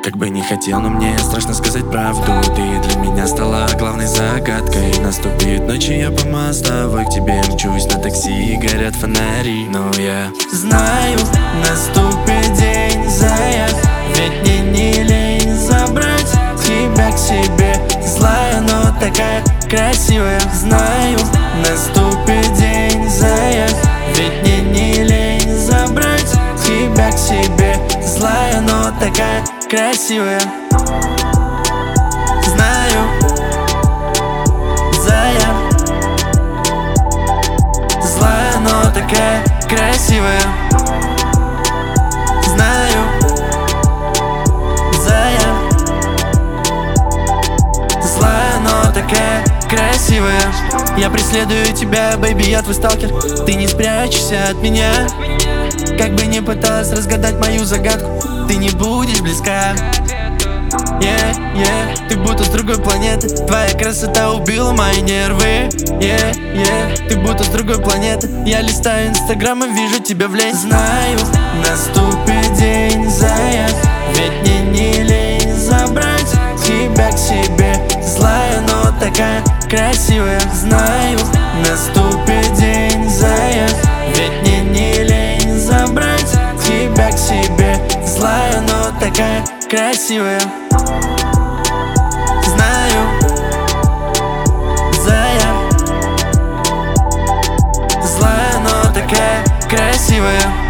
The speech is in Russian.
Как бы не хотел, но мне страшно сказать правду. Ты для меня стала главной загадкой. Наступит ночь, и я по мостовой к тебе мчусь на такси, горят фонари. Но я знаю, наступит день, зая, ведь мне не лень забрать тебя к себе. Злая, но такая красивая. Знаю, наступит день, зая, ведь мне не лень забрать тебя к себе. Злая, но такая красивая. Знаю, зая, злая, но такая красивая. Знаю, зая, злая, но такая красивая. Я преследую тебя, бэйби, я твой сталкер. Ты не спрячешься от меня. Как бы не пыталась разгадать мою загадку, ты не будешь близка. Ты будто с другой планеты. Твоя красота убила мои нервы. Ты будто с другой планеты. Я листаю инстаграм и вижу тебя в ленте. Знаю, наступит день, зая, ведь мне не лень забрать тебя к себе. Злая, но такая красивая. Знаю, наступит день, зая, ведь мне не лень забрать тебя к себе. Злая, но такая красивая. Знаю, зая, злая, но такая красивая.